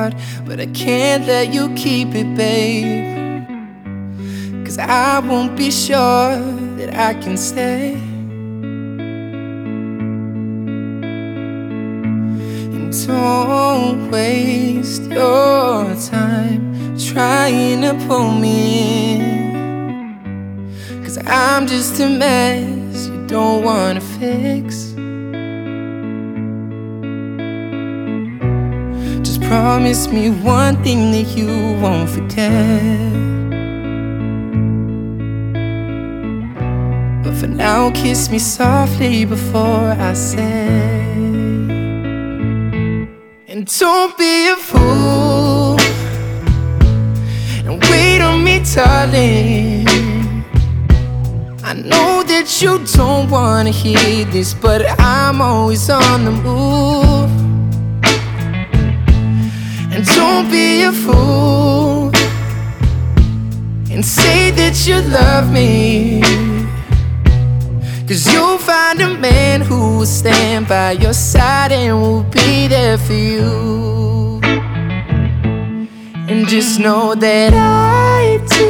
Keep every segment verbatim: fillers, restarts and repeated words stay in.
heart, but I can't let you keep it, babe. 'Cause I won't be sure that I can stay. And don't waste your time trying to pull me in, 'cause I'm just a mess you don't wanna fix. Just promise me one thing that you won't forget. But for now, kiss me softly before I say. And don't be a fool and wait on me, darling. I know that you don't wanna hear this, but I'm always on the move. And don't be a fool and say that you love me, 'cause you'll find a man who will stand by your side and will be there for you. And just know that I do.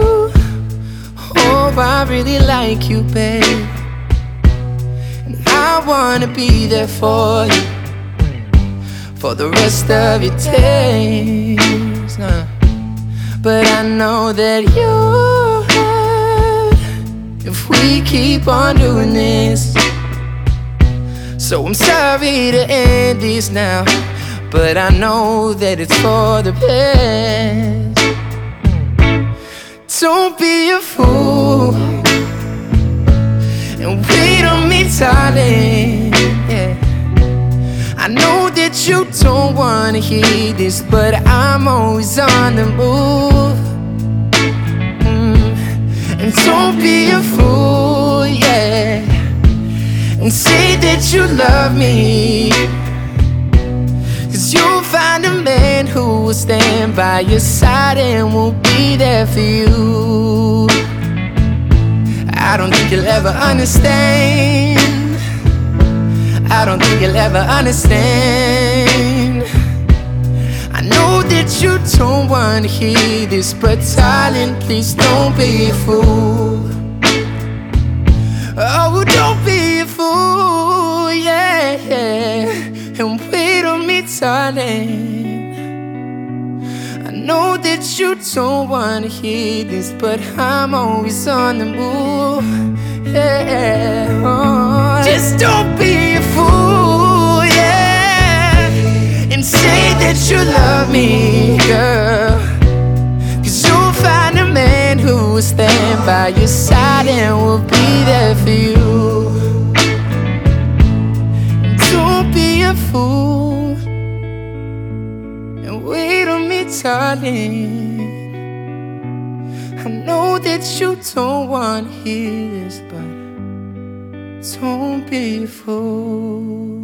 Oh, I really like you, babe, and I wanna be there for you for the rest of your days. Nah. But I know that you're hurt if we keep on doing this. So I'm sorry to end this now, but I know that it's for the best. Don't be a fool and wait on me, darling. Yeah. I know that you don't wanna hear this, but I'm always on the move. Mm. And don't be a fool, yeah, and say that you love me, 'cause you'll find a man who will stand by your side and will be there for you. I don't think you'll ever understand. I don't think you'll ever understand. I know that you don't wanna hear this, but darling, please don't be a fool. Oh, don't be a fool, yeah, yeah. And wait on me, darling. I know that you don't wanna hear this, but I'm always on the move. Yeah, oh. Just don't be a fool, yeah, and say that you love me, girl, 'cause you'll find a man who will stand by your side and will be there for you. Don't be a fool and wait on me, darling. I know that you don't want to hear this, but don't be a fool.